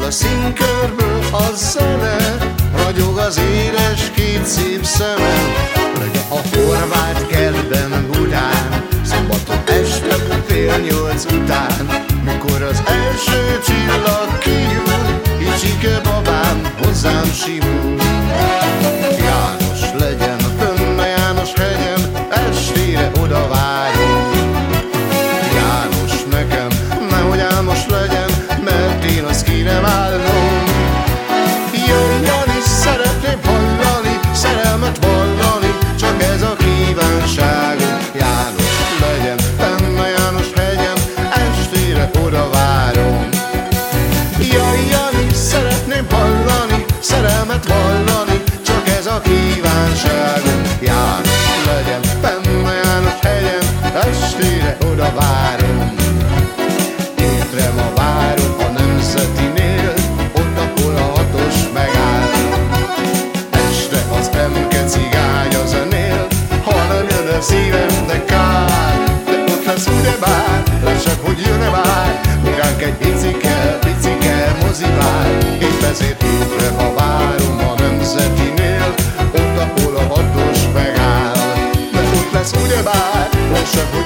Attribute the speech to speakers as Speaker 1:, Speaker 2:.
Speaker 1: a színkörből a zene, ragyog az éles két szép szemem. Legyen a horvát kertben Budán, szombaton este 7:30 után, mikor az első csillag kigyúl, kicsike babám hozzám simul. János legyen fönn a János hegyen, estére oda várunk. János nekem nehogy álmos legyen, mert én azt ki nem állom. Jöjjön is, szeretném hallani, szerelmet vallani, csak ez a kívánságom. János legyen fenn a János hegyen, estére oda várom. Jöjjön is, szeretném hallani, szerelmet vallani, csak ez a kívánságom. János legyen fenn a János hegyen, estére oda várom. Hétre ma várom a Nemzetinél, ott ahol a 6-os megáll. Este az emke cigány a zenél, ha nem jön a szívem, de kár. De ott lesz ugyebár, lesz csak hogy jön-e már, miránk egy picike mozivár. Épp ezért hétre ma várom a Nemzetinél, ott ahol a 6-os megáll. De ott lesz ugyebár, lesz csak hogy